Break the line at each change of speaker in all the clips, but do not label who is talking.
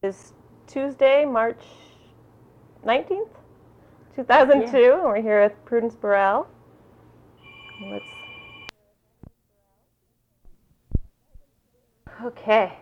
It's Tuesday, March 19th, 2002. Yeah. And we're here with Prudence Burrell. Okay.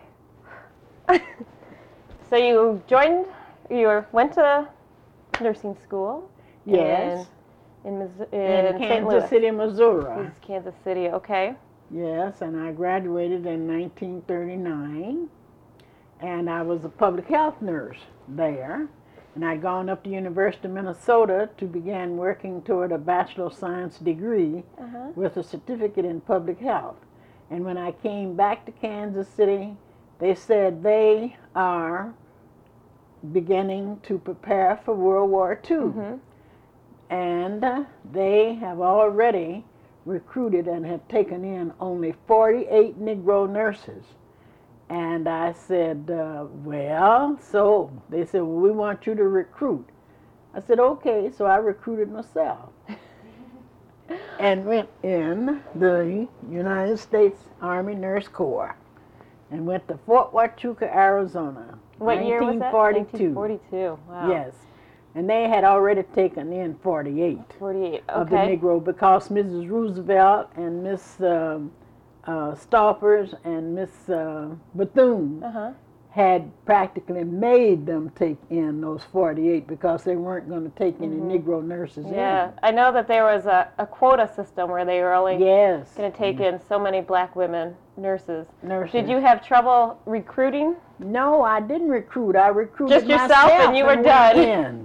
So you went to nursing school.
Yes.
In
St. Louis. Kansas City, Missouri.
Kansas City, okay.
Yes, and I graduated in 1939, and I was a public health nurse there. And I'd gone up to University of Minnesota to begin working toward a Bachelor of Science degree with a certificate in public health. And when I came back to Kansas City, they said they are beginning to prepare for World War II. And they have already recruited and have taken in only 48 Negro nurses. And I said, well, so they said, well, we want you to recruit. I said, okay, so I recruited myself and went in the United States Army Nurse Corps and went to Fort Huachuca, Arizona.
What year was that? 1942, wow.
Yes. And they had already taken in 48.
48, okay.
Of the Negro because Mrs. Roosevelt and Miss Stoppers and Miss Bethune had practically made them take in those 48 because they weren't going to take any Negro nurses in.
Yeah, I know that there was a quota system where they were only going to take in so many black women nurses. Did you have trouble recruiting?
No, I didn't recruit. I recruited
just yourself and you were done.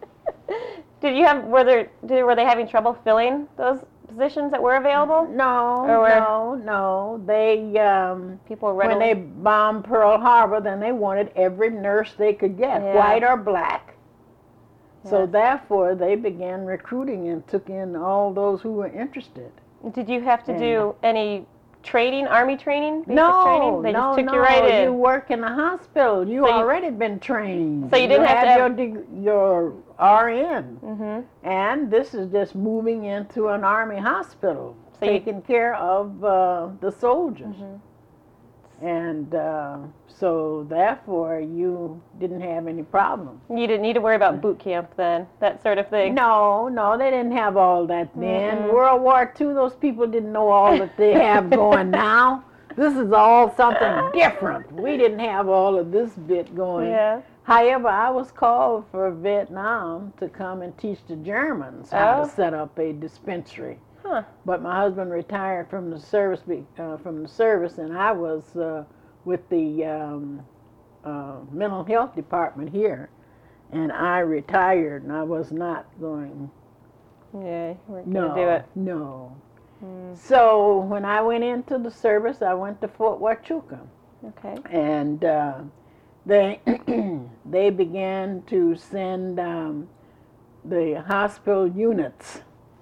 Were they having trouble filling those positions that were available?
No. They
people readily...
when they bombed Pearl Harbor, then they wanted every nurse they could get, white or black. Yes. So therefore, they began recruiting and took in all those who were interested.
Did you have to do any training, Army training, basic training? They just took you right in.
You work in the hospital. You already been trained.
So you didn't have to
have your RN. And this is just moving into an Army hospital, taking care of the soldiers. And so therefore, you didn't have any problem.
You didn't need to worry about boot camp then, that sort of thing?
No, they didn't have all that then. World War II, those people didn't know all that they have going now. This is all something different. We didn't have all of this bit going.
Yeah.
However, I was called for Vietnam to come and teach the Germans how to set up a dispensary. But my husband retired from the service, and I was with the mental health department here, and I retired, and I was not going.
Yeah, you weren't going to do it.
No. So when I went into the service, I went to Fort Huachuca.
Okay.
And they began to send the hospital units.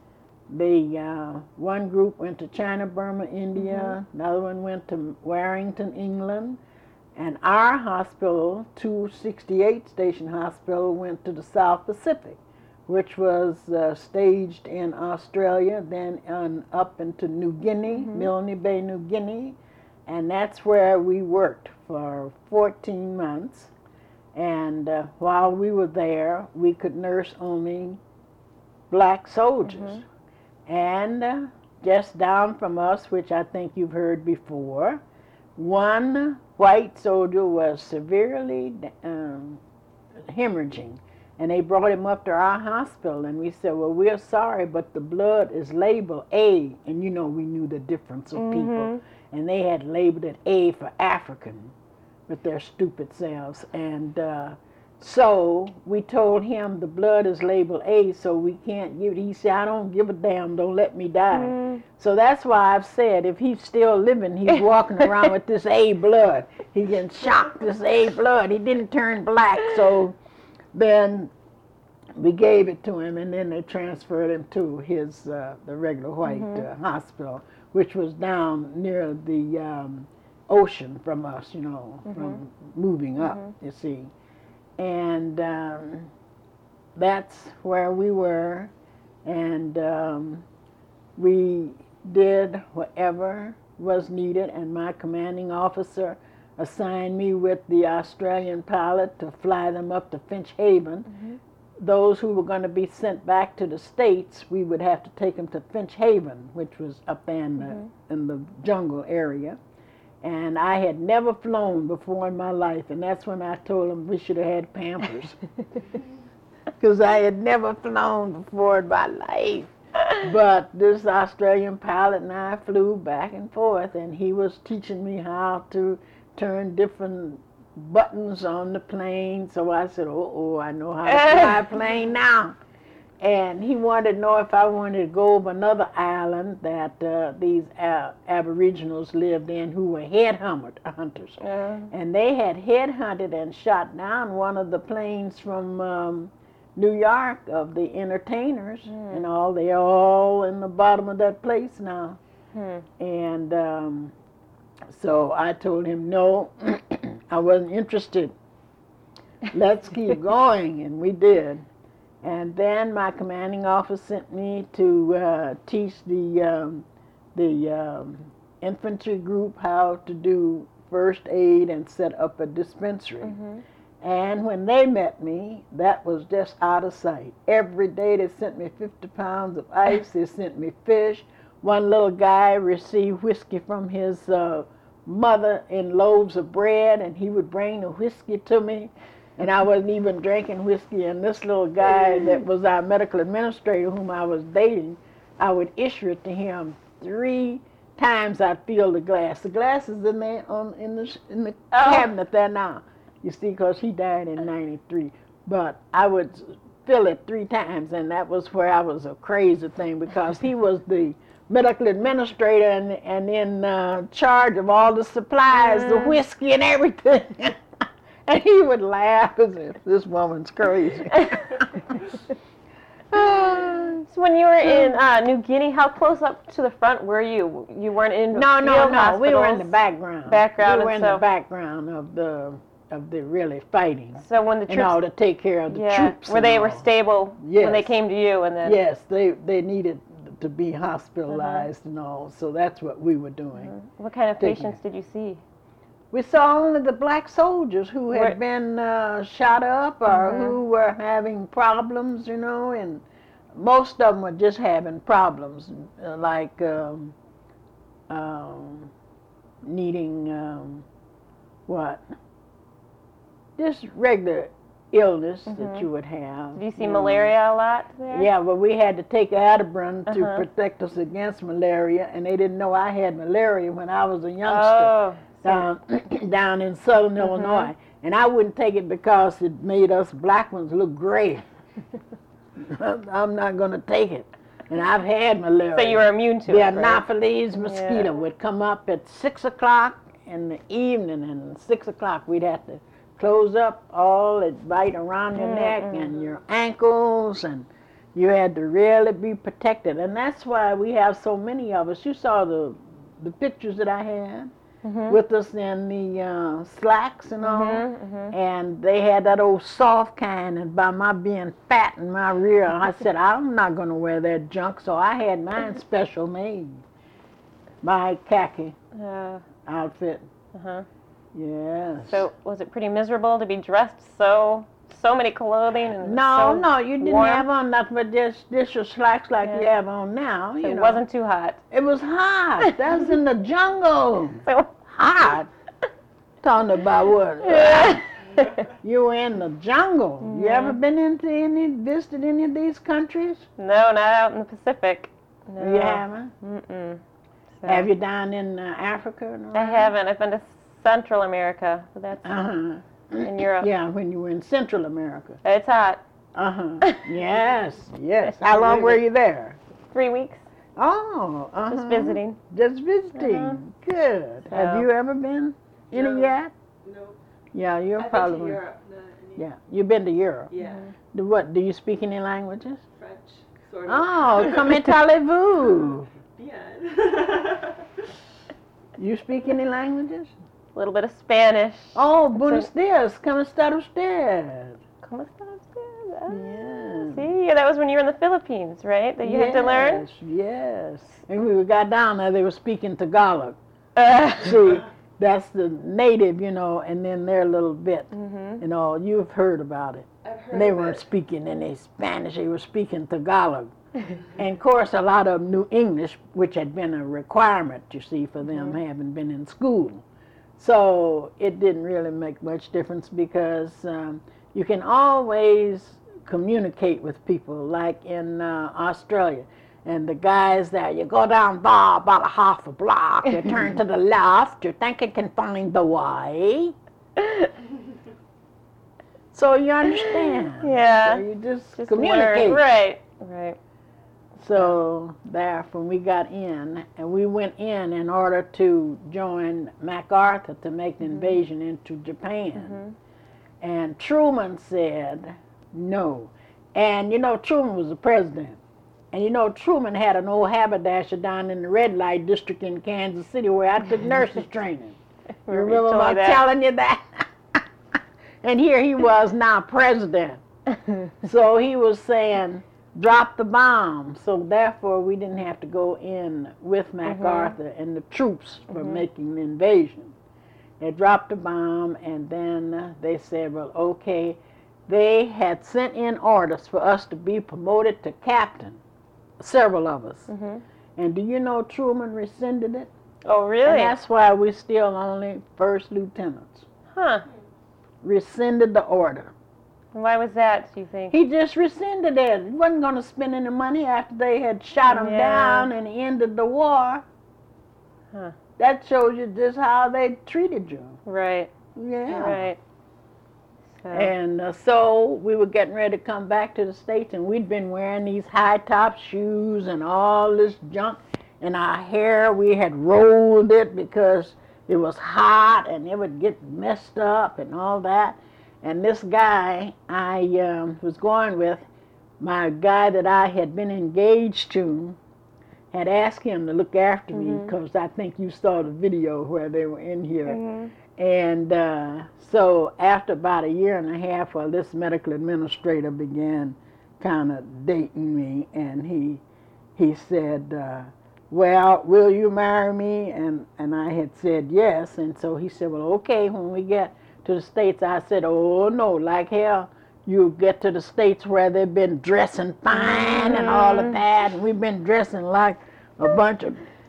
One group went to China, Burma, India. Another one went to Warrington, England. And our hospital, 268 Station Hospital, went to the South Pacific, which was staged in Australia, then up into New Guinea, Milne Bay, New Guinea. And that's where we worked for 14 months. And while we were there, we could nurse only black soldiers. And just down from us, which I think you've heard before, one white soldier was severely hemorrhaging. And they brought him up to our hospital, and we said, well, we're sorry, but the blood is labeled A. And we knew the difference of people. And they had labeled it A for African with their stupid selves. And so we told him the blood is labeled A, so we can't give it. He said, I don't give a damn, don't let me die. So that's why I've said, if he's still living, he's walking around with this A blood. He getting shocked, this A blood. He didn't turn black, so then we gave it to him, and then they transferred him to his the regular white hospital, which was down near the ocean from us, from moving up, you see. And that's where we were, and we did whatever was needed, and my commanding officer assigned me with the Australian pilot to fly them up to Finch Haven. Those who were going to be sent back to the States, we would have to take them to Finch Haven, which was up there in the jungle area. And I had never flown before in my life, and that's when I told them we should have had Pampers. Because I had never flown before in my life. But this Australian pilot and I flew back and forth, and he was teaching me how to turn different buttons on the plane. So I said, oh, I know how to fly a plane now. And he wanted to know if I wanted to go over another island that these aboriginals lived in who were headhunters. And they had headhunted and shot down one of the planes from New York of the entertainers and all. They're all in the bottom of that place now. And so I told him, no, I wasn't interested. Let's keep going, and we did. And then my commanding officer sent me to teach the infantry group how to do first aid and set up a dispensary. And when they met me, that was just out of sight. Every day they sent me 50 pounds of ice, they sent me fish. One little guy received whiskey from his mother in loaves of bread, and he would bring the whiskey to me. And I wasn't even drinking whiskey, and this little guy that was our medical administrator whom I was dating, I would issue it to him 3 times. I'd fill the glass. The glass is in there in the cabinet there now. You see, because he died in '93. But I would fill it 3 times, and that was where I was a crazy thing, because he was the medical administrator and in charge of all the supplies, the whiskey and everything. And he would laugh as if this woman's crazy.
So when you were in New Guinea, how close up to the front were you? You weren't in
No.
hospitals?
We were in the background.
We
were in the background of the really fighting.
So when the troops,
to take care of the troops,
where they were stable when they came to you, and then
they needed to be hospitalized and all. So that's what we were doing.
What kind of patients did you see?
We saw only the black soldiers who had been shot up or who were having problems, and most of them were just having problems, like needing just regular illness that you would have.
Did you see malaria a lot there?
Yeah, well, we had to take Atabran to protect us against malaria, and they didn't know I had malaria when I was a youngster. Down in southern Illinois. And I wouldn't take it because it made us black ones look gray. I'm not going to take it. And I've had malaria.
So you were immune to it, right?
The Anopheles mosquito would come up at 6 o'clock in the evening, and at 6 o'clock we'd have to close up all it right around your neck and your ankles, and you had to really be protected. And that's why we have so many of us. You saw the pictures that I had. With us in the slacks and all, and they had that old soft kind, and by my being fat in my rear, I said, I'm not going to wear that junk, so I had mine special made, my khaki outfit. Yes.
So was it pretty miserable to be dressed so many clothing? And
no, you didn't have on nothing but just your slacks like you have on now.
So it wasn't too hot.
It was hot. That was in the jungle.
So
hot. Talking about what? You were in the jungle. You ever been visited any of these countries?
No, not out in the Pacific. No.
You haven't?
So.
Have you down in Africa?
I haven't. I've been to Central America. So that's in Europe.
Yeah, when you were in Central America.
It's hot.
Yes. How long were you there?
3 weeks.
Oh,
Just visiting.
Just visiting. Good. So. Have you ever been any yet?
No.
Yeah, you're
I've
probably.
been to Europe.
Yeah, you've been to Europe.
Yeah.
Do you speak any languages?
French, sort of.
Oh, comment allez-vous?
Bien.
You speak any languages?
A little bit of Spanish.
Oh, buenos dias. ¿Cómo está usted?
¿Cómo está usted?
Yeah.
See, that was when you were in the Philippines, right? That you had to learn?
Yes. And we got down there, they were speaking Tagalog. See, That's the native, and then their little bit. You've heard about it.
I've heard
and they
of
weren't
it.
speaking any Spanish, they were speaking Tagalog. And of course, a lot of them knew English, which had been a requirement, you see, for them having been in school. So it didn't really make much difference because you can always communicate with people, like in Australia. And the guys there, you go down bar about a half a block, you turn to the left, you think you can find the way. So you understand.
Yeah.
So you just communicate.
Learn. Right.
So there, when we got in, and we went in order to join MacArthur to make the invasion into Japan. And Truman said no. And Truman was the president. And Truman had an old haberdasher down in the red light district in Kansas City where I took nurses training. You remember about telling you that? And here he was now president. So he was saying, drop the bomb. So therefore we didn't have to go in with MacArthur and the troops for making the invasion. They dropped the bomb, and then they said, well, okay. They had sent in orders for us to be promoted to captain, several of us. And do you know Truman rescinded it?
Oh, really?
And that's why we're still only first lieutenants.
Huh.
Rescinded the order.
Why was that, do you think?
He just rescinded it. He wasn't going to spend any money after they had shot him down and ended the war.
Huh.
That shows you just how they treated you.
Right.
Yeah.
Right. So.
And so we were getting ready to come back to the States, and we'd been wearing these high-top shoes and all this junk. And our hair, we had rolled it because it was hot and it would get messed up and all that. And this guy I was going with, my guy that I had been engaged to, had asked him to look after me because I think you saw the video where they were in here. And so after about a year and a half, well, this medical administrator began kind of dating me, and he said, well, will you marry me? And I had said yes, and so he said, well, okay, when we get to the States. I said, oh no, like hell, you get to the States where they've been dressing fine and all of that, and we've been dressing like a bunch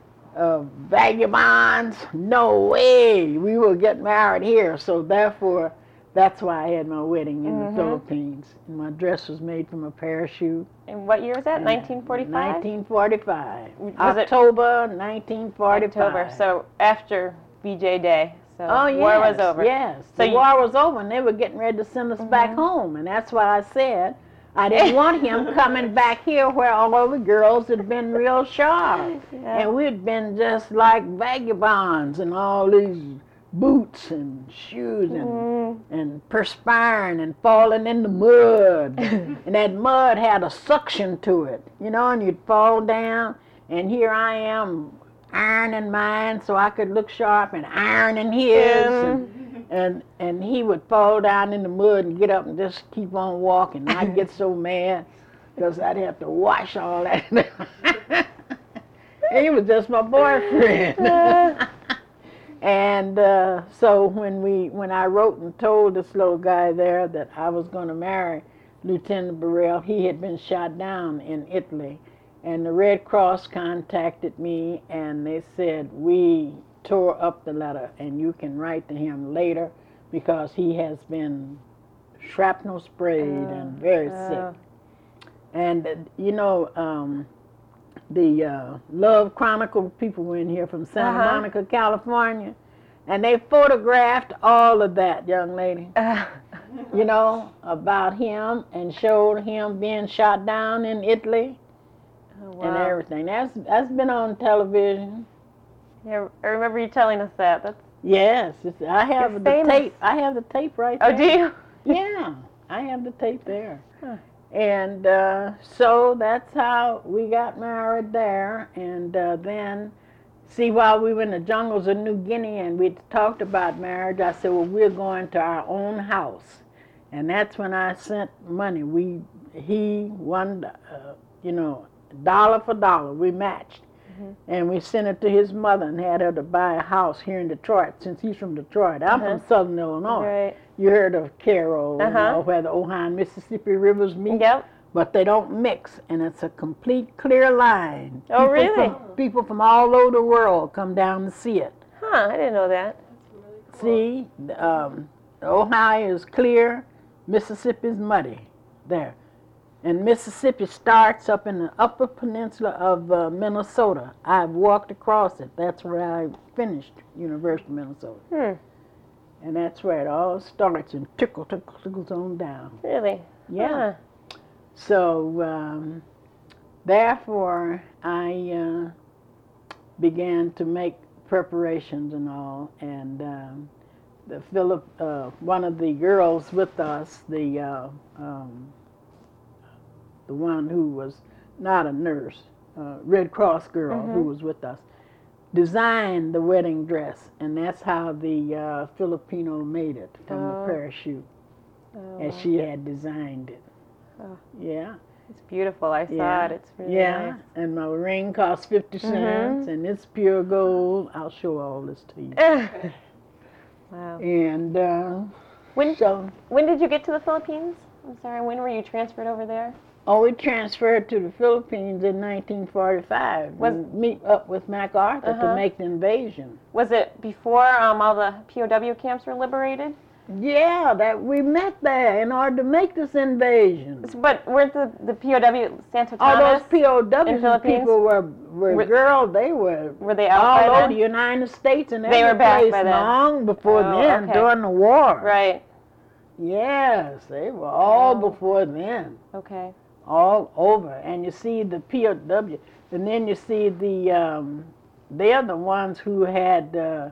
of vagabonds. No way, we will get married here. So therefore, that's why I had my wedding in the Philippines. And my dress was made from a parachute.
And what year was that, 1945?
1945. October 1945.
October, so after VJ Day. So
yes,
war was over.
Yes, so the war was over, and they were getting ready to send us back home. And that's why I said I didn't want him coming back here where all the girls had been real sharp. And we'd been just like vagabonds and all these boots and shoes and perspiring and falling in the mud. And that mud had a suction to it, and you'd fall down. And here I am ironing mine so I could look sharp and ironing his. And he would fall down in the mud and get up and just keep on walking. And I'd get so mad because I'd have to wash all that. He was just my boyfriend. And so when I wrote and told this little guy there that I was going to marry Lieutenant Burrell, he had been shot down in Italy. And the Red Cross contacted me, and they said, we tore up the letter, and you can write to him later because he has been shrapnel sprayed and very sick. And, the Love Chronicle people were in here from Santa Monica, California, and they photographed all of that, young lady, about him and showed him being shot down in Italy.
Oh, wow.
And everything. That's been on television.
Yeah, I remember you telling us that. That's
yes, I have the tape. I have the tape right there.
Oh, do you?
Yeah, I have the tape there. Huh. And so that's how we got married there. And then, see, while we were in the jungles of New Guinea and we talked about marriage, I said, well, we're going to our own house. And that's when I sent money. He won, dollar for dollar, we matched. And we sent it to his mother and had her to buy a house here in Detroit, since he's from Detroit. I'm from Southern Illinois.
Right.
You heard of Cairo, you know, where the Ohio and Mississippi rivers meet.
Yep.
But they don't mix, and it's a complete clear line.
Oh, really?
People from all over the world come down to see it.
Huh, I didn't know that.
That's really cool. See, the Ohio is clear, Mississippi's muddy there. And Mississippi starts up in the upper peninsula of Minnesota. I've walked across it. That's where I finished University of Minnesota. And that's where it all starts and trickles on down.
Really?
Yeah. So, therefore, I began to make preparations and all. And one of the girls with us, the one who was not a nurse, Red Cross girl who was with us, designed the wedding dress, and that's how the Filipino made it from the parachute, as she had designed it. Yeah.
It's beautiful. I saw it. It's really nice.
And my ring cost 50 cents, and it's pure gold. I'll show all this to you.
Wow.
And
when did you get to the Philippines? I'm sorry, when were you transferred over there?
Oh, we transferred to the Philippines in 1945. Meet up with MacArthur to make the invasion.
Was it before all the POW camps were liberated?
Yeah, that we met there in order to make this invasion.
But weren't the POW Santa Thomas?
All those POW
Philippines?
people were girls. They were
they out
all
by
over the United States and
they were back
place
by then.
long before then, during the war.
Right.
Yes, they were all before then.
Okay.
All over, and you see the POW, and then you see they're the ones who had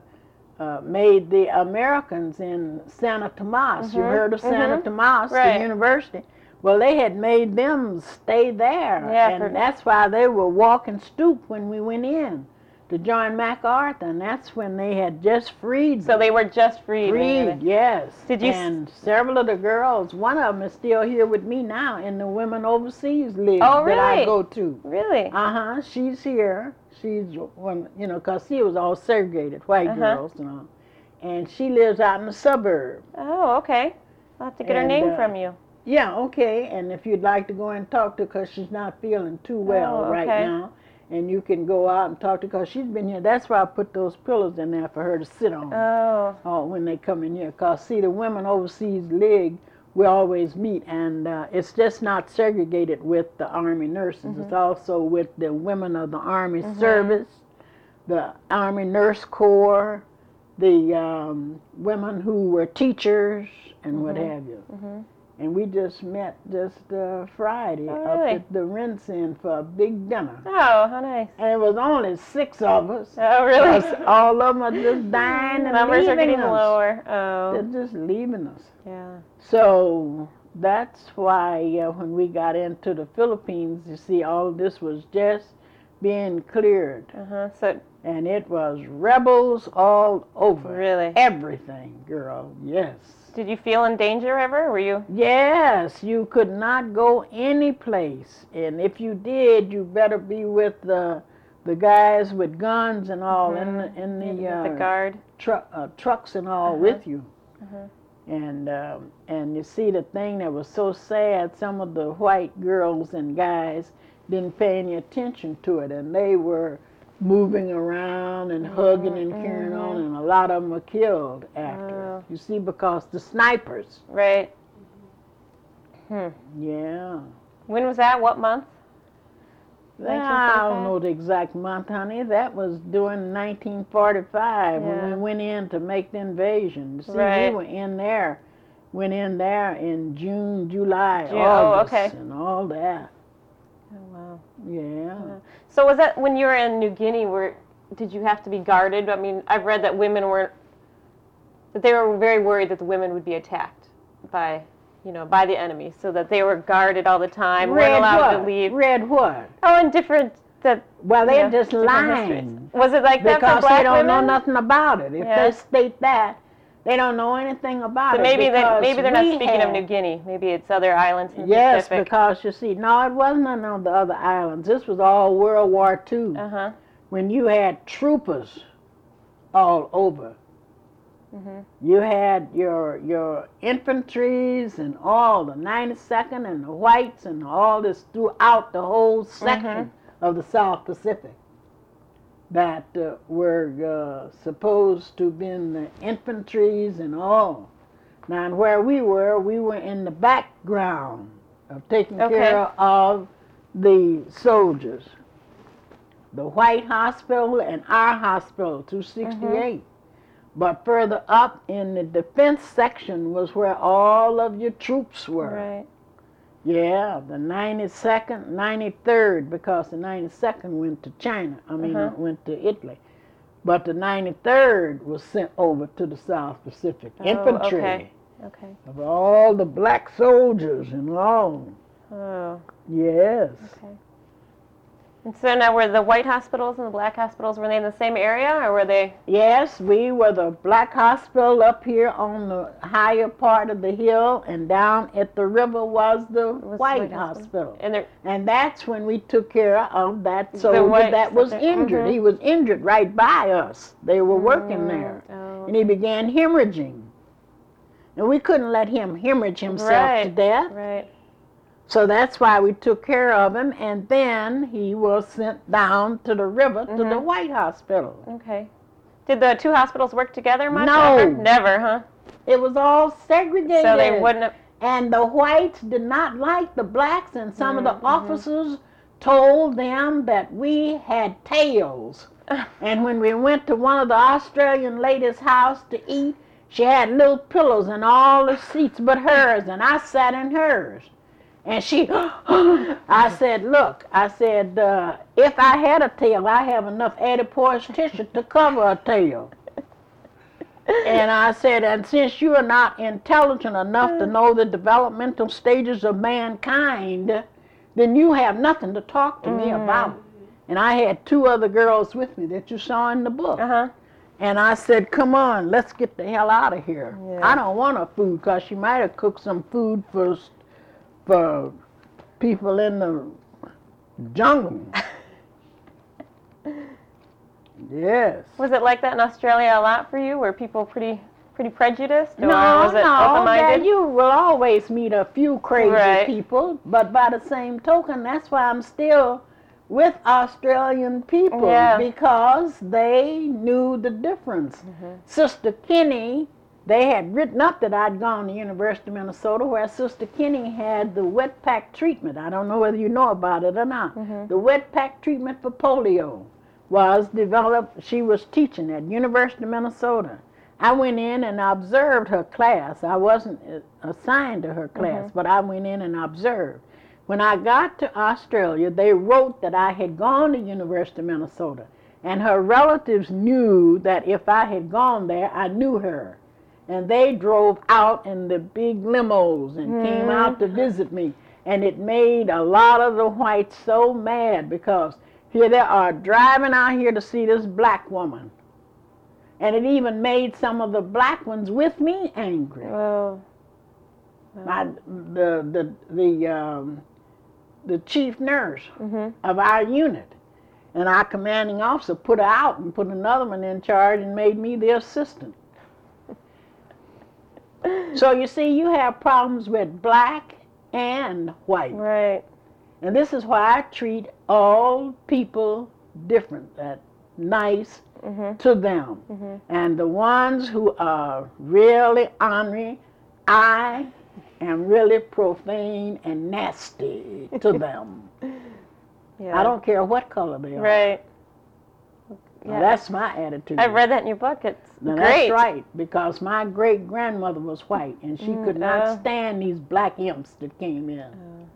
made the Americans in Santa Tomas. You heard of Santa Tomas, the university? Well, they had made them stay there, and that's why they were walking stoop when we went in to join MacArthur, and that's when they had just freed them.
So they were just freed?
Freed, yes.
Did you?
And several of the girls, one of them is still here with me now in the Women Overseas League
that
I go to.
Really?
She's here. She's one, because she was all segregated, white girls, and she lives out in the suburb.
Oh, okay. I'll have to get her name from you.
Yeah, okay. And if you'd like to go and talk to her, because she's not feeling too well right now. And you can go out and talk to her, because she's been here. That's why I put those pillows in there for her to sit on. When they come in here. Because, see, the Women Overseas League, we always meet. And it's just not segregated with the Army nurses. It's also with the women of the Army service, the Army Nurse Corps, the women who were teachers, and what have you. And we just met Friday up at the Rinse Inn for a big dinner.
Oh, how nice.
And it was only 6 of us.
Oh, really?
All of them are just dying and
numbers
leaving
are getting
us.
lower. Oh.
They're just leaving us.
Yeah.
So that's why when we got into the Philippines, you see, all of this was just being cleared. And it was rebels all over.
Really?
Everything, girl, yes.
Did you feel in danger ever? Were you?
Yes, you could not go any place, and if you did, you better be with the guys with guns and all in the
guard
trucks and all with you. And you see, the thing that was so sad, some of the white girls and guys didn't pay any attention to it, and they were moving around and hugging and carrying on, and a lot of them were killed after. You see, because the snipers.
Right.
Yeah.
When was that? What month?
I don't know the exact month, honey. That was during 1945 when we went in to make the invasion. See, we went in there in June, July, August, and all that.
Oh, wow.
Yeah.
So was that when you were in New Guinea, did you have to be guarded? I mean, I've read that they were very worried that the women would be attacked by the enemy, so that they were guarded all the time, weren't allowed to leave.
Read what?
Oh, and different...
they're just lying.
Was it like that for black women?
Because they don't know nothing about it. If they state that, they don't know anything about it.
So maybe they're not speaking of New Guinea. Maybe it's other islands in the Pacific.
Yes, because you see, no, it wasn't none of the other islands. This was all World War II. when you had troopers all over. You had your infantries and all the 92nd and the whites and all this throughout the whole section of the South Pacific that were supposed to have been the infantries and all. Now, and where we were in the background of taking care of the soldiers. The White Hospital and our hospital, 268. But further up in the defense section was where all of your troops were.
Right.
Yeah, the 92nd, 93rd, because the 92nd went to China. Went to Italy. But the 93rd was sent over to the South Pacific. Infantry.
Okay.
Of all the black soldiers and all.
Oh.
Yes.
Okay. And so now were the white hospitals and the black hospitals, were they in the same area, or were they?
Yes, we were the black hospital up here on the higher part of the hill, and down at the river was the white hospital. And that's when we took care of that soldier that was injured. He was injured right by us. They were working there. And he began hemorrhaging. And we couldn't let him hemorrhage himself to death.
Right.
So that's why we took care of him, and then he was sent down to the river to the White Hospital.
Okay. Did the two hospitals work together much?
No.
Ever? Never, huh?
It was all segregated.
So they wouldn't have...
And the whites did not like the blacks, and some of the officers told them that we had tails. And when we went to one of the Australian ladies' house to eat, she had little pillows in all the seats but hers, and I sat in hers. And she, I said, look, if I had a tail, I have enough adipose tissue to cover a tail. And I said, and since you are not intelligent enough to know the developmental stages of mankind, then you have nothing to talk to me about. And I had two other girls with me that you saw in the book. And I said, come on, let's get the hell out of here. Yeah. I don't want her food, because she might have cooked some food for people in the jungle. Yes.
Was it like that in Australia a lot for you? Were people pretty prejudiced? Or
no,
was it open-minded?
You will always meet a few crazy people, but by the same token, that's why I'm still with Australian people, because they knew the difference. Sister Kinney, they had written up that I'd gone to University of Minnesota, where Sister Kinney had the wet pack treatment. I don't know whether you know about it or not. The wet pack treatment for polio was developed. She was teaching at University of Minnesota. I went in and observed her class. I wasn't assigned to her class, but I went in and observed. When I got to Australia, they wrote that I had gone to University of Minnesota, and her relatives knew that if I had gone there, I knew her. And they drove out in the big limos and came out to visit me. And it made a lot of the whites so mad, because here they are driving out here to see this black woman. And it even made some of the black ones with me angry.
Oh.
The chief nurse of our unit and our commanding officer put her out and put another one in charge and made me the assistant. So you see, you have problems with black and white.
Right.
And this is why I treat all people different, nice to them. And the ones who are really ornery, I am really profane and nasty to them. I don't care what color they are.
Right.
Now, that's my attitude.
I've read that in your book. It's great.
That's right, because my great-grandmother was white, and she could not stand these black imps that came in.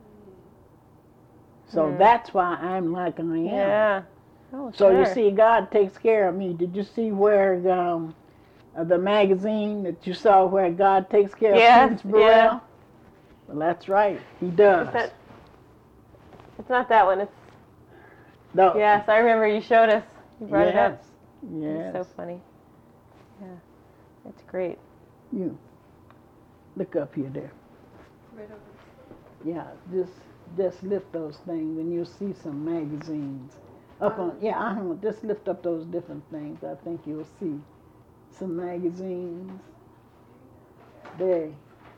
So that's why I'm like I am.
Yeah. Oh,
so you see, God takes care of me. Did you see where the magazine that you saw where God takes care of Prince Burrell? Yeah. Well, that's right. He does.
It's not that one. It's
no.
Yes, I remember you showed us. You brought it up.
Yes.
It's so funny. Yeah. It's great.
You look up here there.
Right over.
Yeah, just lift those things and you'll see some magazines Up on, yeah, just lift up those different things. I think you'll see some magazines. They,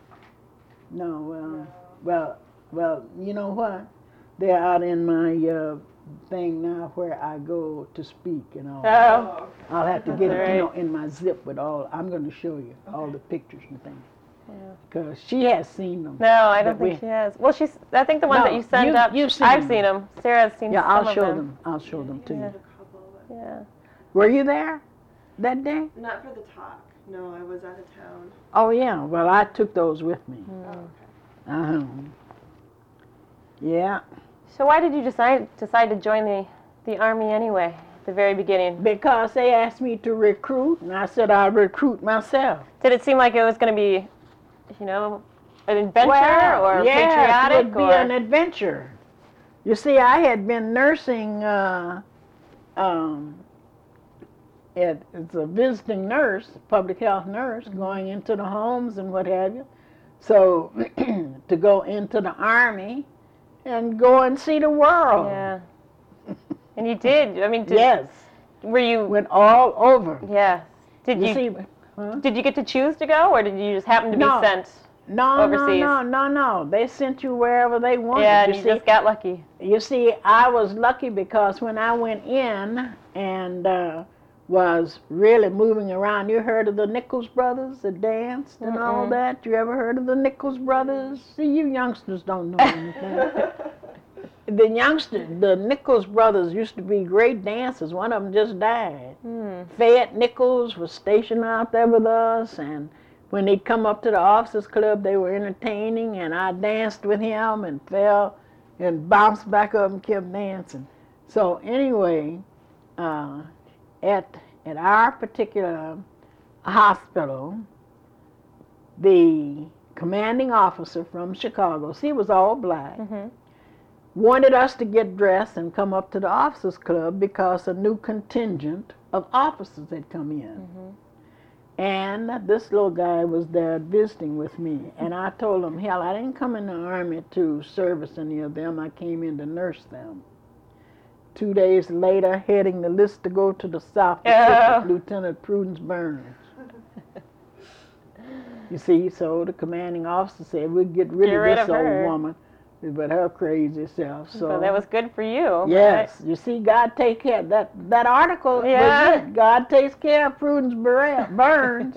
no, well, you know what? They're out in my thing now where I go to speak and all.
Oh.
I'll have to get it,
Right.
in my zip with all. I'm going to show you all the pictures and things.
Yeah.
Because she has seen them.
No, I don't
But
think she has. Well, I think the ones
No,
that you send up,
you've seen
I've
them.
seen them. Sarah's seen
Yeah,
some
I'll
of
show
them.
them. I'll show them to
Yeah.
I
you.
had a couple, but
Yeah.
Were you there that day?
not for the talk. No, I was out of town.
Oh, yeah. Well, I took those with me.
Oh, okay.
Uh-huh. Yeah.
So why did you decide to join the Army anyway, at the very beginning?
Because they asked me to recruit, and I said I'd recruit myself.
Did it seem like it was going to be, an adventure
Well,
or
yes,
patriotic?
it would be an adventure. You see, I had been nursing, it's a visiting nurse, public health nurse, going into the homes and what have you. So to go into the Army and go and see the world.
Yeah. And you did. I mean,
Yes,
were you?
went all over.
Yeah. Did
You
you?
see, huh?
Did you get to choose to go, or did you just happen to
No.
be sent?
No,
Overseas.
no. They sent you wherever they wanted.
Yeah, and
you
you
see.
just got lucky.
You see, I was lucky because when I went in and was really moving around, you heard of the Nichols brothers that danced and all
Mm-mm.
that? You ever heard of the Nichols brothers? See, you youngsters don't know anything. The Nichols brothers used to be great dancers. One of them just died. Fayette Nichols was stationed out there with us, and when he'd come up to the officers club, they were entertaining, and I danced with him and fell and bounced back up and kept dancing. So anyway, at our particular hospital, the commanding officer from Chicago, see, he was all black,
Mm-hmm.
wanted us to get dressed and come up to the officers club because a new contingent of officers had come in.
Mm-hmm.
And this little guy was there visiting with me. And I told him, hell, I didn't come in the Army to service any of them. I came in to nurse them. 2 days later, heading the list to go to the South Pacific, Lieutenant Prudence Burns. You see, so the commanding officer said, we'll get rid of this old woman, but her crazy self.
So that was good for you.
Yes, you see, God take care. That article
Yeah.
was it. God takes care of Prudence Burns.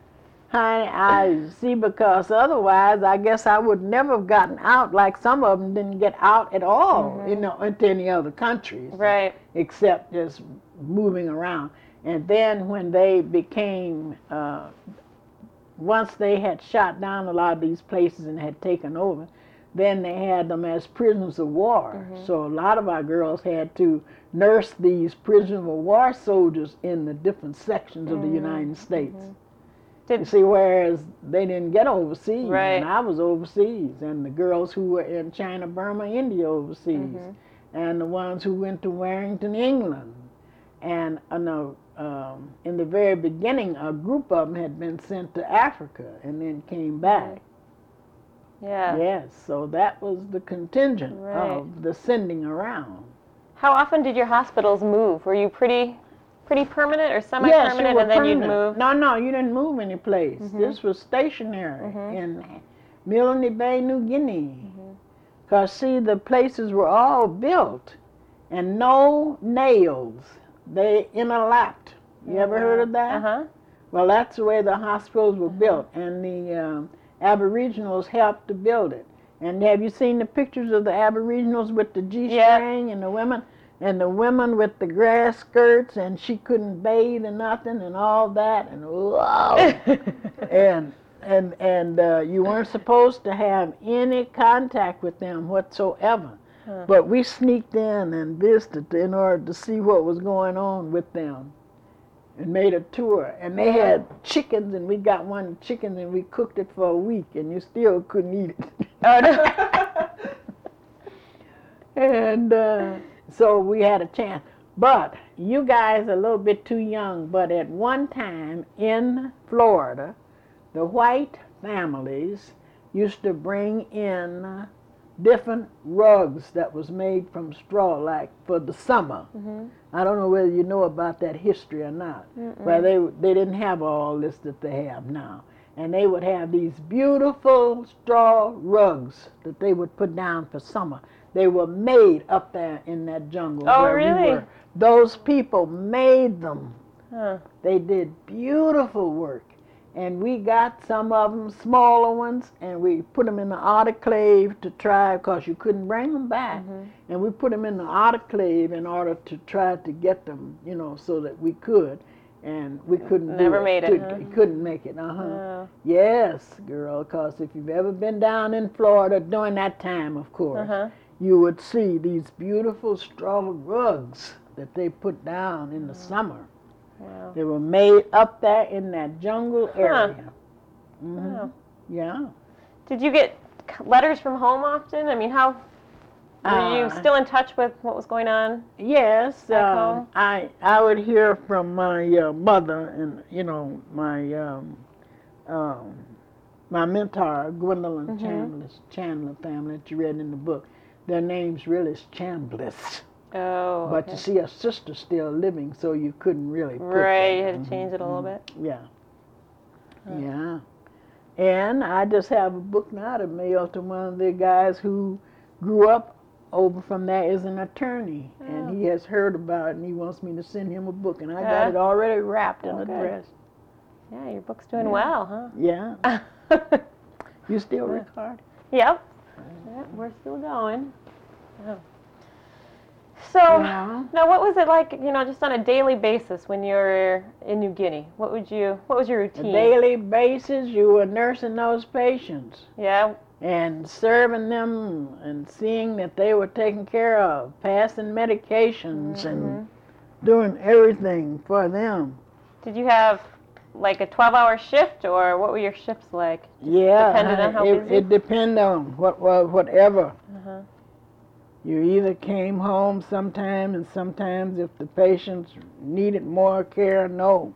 I see, because otherwise, I guess I would never have gotten out. Like some of them didn't get out at all, into any other countries,
Right.
except just moving around. And then when they became, once they had shot down a lot of these places and had taken over, then they had them as prisoners of war. So a lot of our girls had to nurse these prisoners of war soldiers in the different sections of the United States. You see, whereas they didn't get overseas,
Right.
and I was overseas, and the girls who were in China, Burma, India overseas, and the ones who went to Warrington, England. And in the very beginning, a group of them had been sent to Africa and then came back.
Yeah.
Yes, so that was the contingent
Right.
of the sending around.
How often did your hospitals move? Were you pretty permanent or
Yes,
semi-permanent,
you were
and then you'd
permanent.
move?
No, you didn't move any place. This was stationary in Milne Bay, New Guinea. Because, see, the places were all built and no nails. They interlocked. You ever heard of that?
Uh-huh.
Well, that's the way the hospitals were built, and the Aboriginals helped to build it. And have you seen the pictures of the Aboriginals with the G-string and the women? And the women with the grass skirts, and she couldn't bathe and nothing, and all that, and wow. and you weren't supposed to have any contact with them whatsoever. But we sneaked in and visited in order to see what was going on with them, and made a tour. And they had chickens, and we got one chicken, and we cooked it for a week, and you still couldn't eat it.
Oh, no.
And so we had a chance. But you guys are a little bit too young, but at one time in Florida, the white families used to bring in different rugs that was made from straw, like for the summer. I don't know whether you know about that history or not. Well, they didn't have all this that they have now. And they would have these beautiful straw rugs that they would put down for summer. They were made up there in that jungle.
Oh,
where
really?
we were. Those people made them.
Huh.
They did beautiful work. And we got some of them, smaller ones, and we put them in the autoclave to try, because you couldn't bring them back. And we put them in the autoclave in order to try to get them, you know, so that we could. And we couldn't do
Never made it, huh?
Couldn't make it,
Oh.
Yes, girl, because if you've ever been down in Florida during that time, of course, you would see these beautiful straw rugs that they put down in the summer.
Wow.
They were made up there in that jungle area.
Wow.
Yeah.
Did you get letters from home often? I mean, how were you still in touch with what was going on?
Yes,
Back home?
I would hear from my mother and, you know, my mentor, Gwendolyn Chandler family that you read in the book. Their names really is Chambliss.
Oh,
But
okay.
you see, her sister's still living, so you couldn't really put
Right,
that.
you had to change it a little bit.
Yeah. Yeah. And I just have a book now to mail to one of the guys who grew up over from there as an attorney. And he has heard about it, and he wants me to send him a book. And I got it already wrapped and addressed.
Yeah, your book's doing well, huh?
Yeah. You still record?
Yep. Yeah, we're still going. Oh. So,
Yeah.
now what was it like, you know, just on a daily basis when you were in New Guinea? What was your
On a
routine?
daily basis, you were nursing those patients
Yeah.
and serving them and seeing that they were taken care of, passing medications and doing everything for them.
Did you have like a 12-hour shift, or what were your shifts like?
Yeah,
depended on how busy?
it depended on whatever.
Uh-huh.
You either came home sometime, and sometimes if the patients needed more care, no.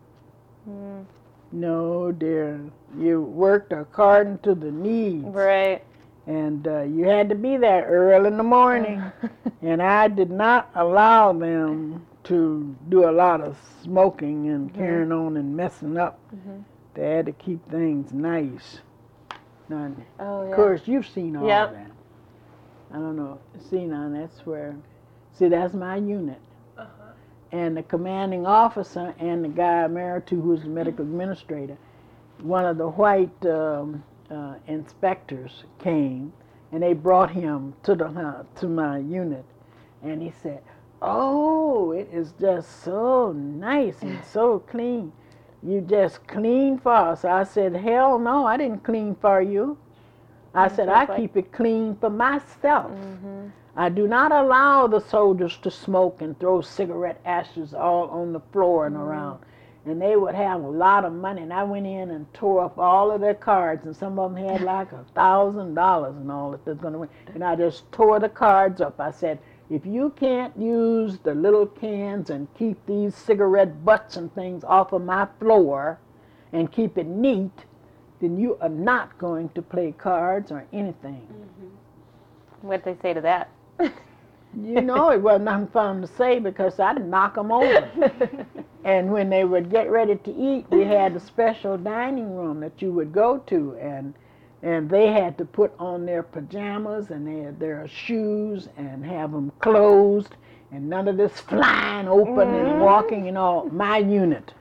No, dear. You worked according to the needs.
Right.
And you had to be there early in the morning. And I did not allow them to do a lot of smoking and carrying on and messing up. They had to keep things nice. Now,
Oh, yeah.
of course, you've seen all
Yep.
of that. I don't know. See, now that's where, see, that's my unit. And the commanding officer and the guy I'm married to, who's the medical administrator, one of the white inspectors came, and they brought him to my unit, and he said, "Oh, it is just so nice and so clean. You just clean for us." I said, "Hell no, I didn't clean for you. I said, I keep it clean for myself. I do not allow the soldiers to smoke and throw cigarette ashes all on the floor and around." And they would have a lot of money, and I went in and tore up all of their cards, and some of them had like $1,000 and all that they're going to win. And I just tore the cards up. I said, if you can't use the little cans and keep these cigarette butts and things off of my floor and keep it neat, then you are not going to play cards or anything.
What'd they say to that?
You know, it wasn't nothing fun to say because I'd knock them over. And when they would get ready to eat, we had a special dining room that you would go to, and they had to put on their pajamas and their shoes and have them closed, and none of this flying open and walking and all. My unit.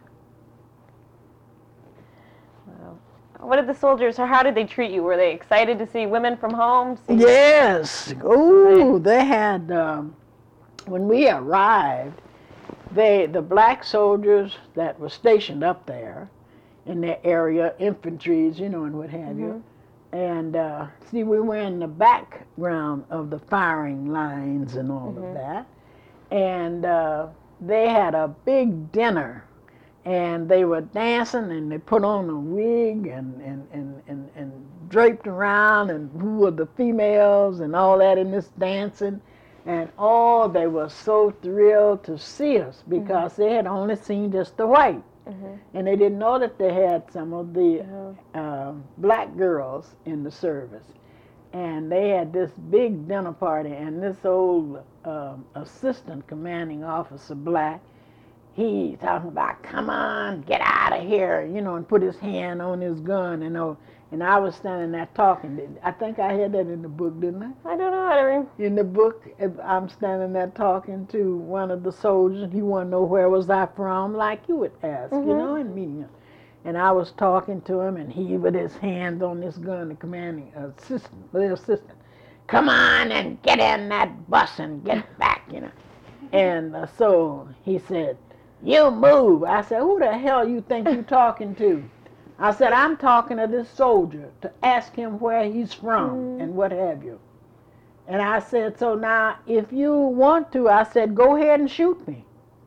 What did the soldiers, or how did they treat you? Were they excited to see women from home?
Yes. Oh, they had, when we arrived, the black soldiers that were stationed up there in their area, infantries, you know, and what have you. And see, we were in the background of the firing lines and all of that. And they had a big dinner. And they were dancing, and they put on a wig and draped around, and who were the females and all that in this dancing. And they were so thrilled to see us because they had only seen just the white. And they didn't know that they had some of the black girls in the service. And they had this big dinner party, and this old assistant commanding officer, black, he talking about, come on, get out of here, you know, and put his hand on his gun, you know. And I was standing there talking. I think I had that in the book, didn't I?
I don't know. I don't.
In the book, I'm standing there talking to one of the soldiers, and he wanted to know where was I from, like you would ask, you know, in meeting him. And I was talking to him, and he with his hands on his gun, the commanding assistant, come on and get in that bus and get back, you know. And so he said, you move. I said, who the hell you think you talking to? I said, I'm talking to this soldier to ask him where he's from and what have you. And I said, so now if you want to, I said, go ahead and shoot me.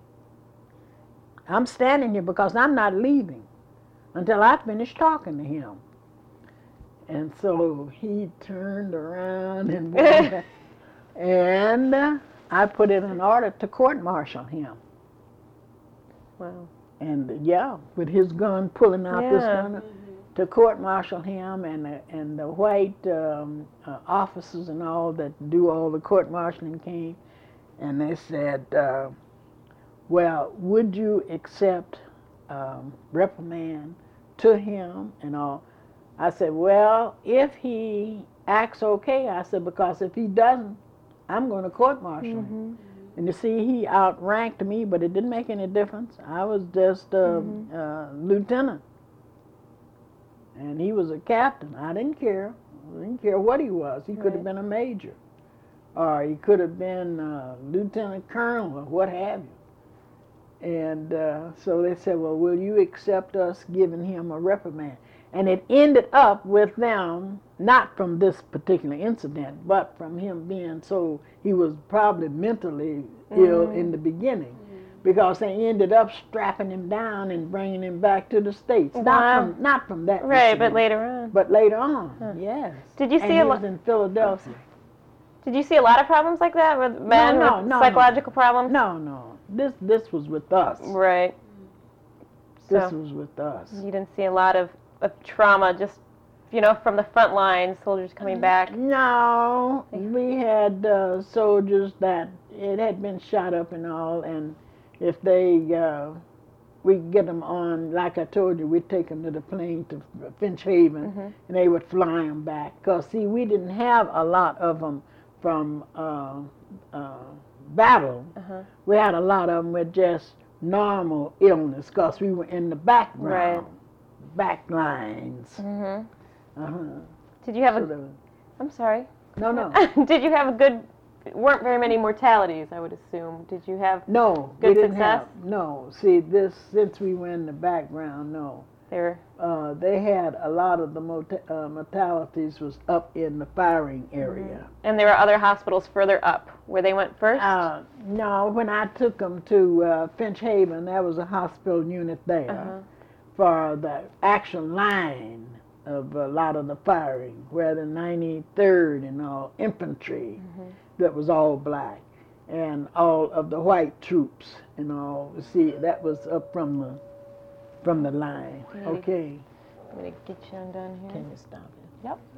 I'm standing here because I'm not leaving until I finish talking to him. And so he turned around and went back, and I put in an order to court-martial him.
Wow.
And yeah, with his gun, pulling out this gun to court-martial him, and the white officers and all that do all the court-martialing came, and they said, well, would you accept reprimand to him and all? I said, well, if he acts okay, I said, because if he doesn't, I'm going to court-martial him. And you see, he outranked me, but it didn't make any difference. I was just a lieutenant, and he was a captain. I didn't care. I didn't care what he was. He could have been a major, or he could have been a lieutenant colonel, or what have you. And so they said, well, will you accept us giving him a reprimand? And it ended up with them, not from this particular incident, but from him being so, he was probably mentally ill in the beginning, because they ended up strapping him down and bringing him back to the States.
Wow.
Not from that
Right,
incident,
but later on.
but later on, yes.
Did you see
and
a
he
lot?
was in Philadelphia.
Did you see a lot of problems like that with men with
no,
psychological problems?
No. This was with us.
Right.
This
So
was with us.
you didn't see a lot of trauma, just from the front lines, soldiers coming back.
No, we had soldiers that it had been shot up and all, and if they, we'd get them on, like I told you, we'd take them to the plane to Finch Haven, and they would fly them back. Because, see, we didn't have a lot of them from battle. We had a lot of them with just normal illness, because we were in the background, back lines.
Did you have I'm sorry.
No.
Did you have a good? Weren't very many mortalities, I would assume. Did you have?
No,
good
we didn't
success?
have. No, see, this since we were in the background, no. They had a lot of the mortalities was up in the firing area.
And there were other hospitals further up where they went first?
No, when I took them to Finch Haven, there was a hospital unit there for the actual line of a lot of the firing, where the 93rd and all infantry that was all black, and all of the white troops and all. See, that was up from the line. Okay.
I'm going to get you undone here.
Can you stop it?
Yep.